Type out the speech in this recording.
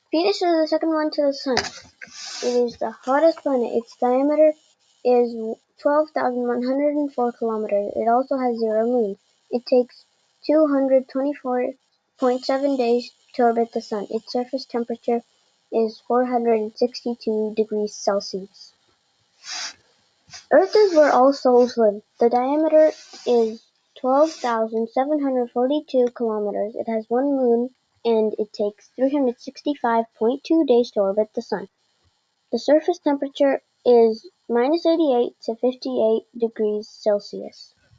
Venus is the second one to the Sun. It is the hottest planet. Its diameter is 12,104 kilometers. It also has 0 moons. It takes 224.7 days to orbit the Sun. Its surface temperature is 462 degrees Celsius. Earth is where all souls live. The diameter is 12,742 kilometers. It has 1 moon, and it takes 365.2 days to orbit the Sun. The surface temperature is -88 to 58 degrees Celsius.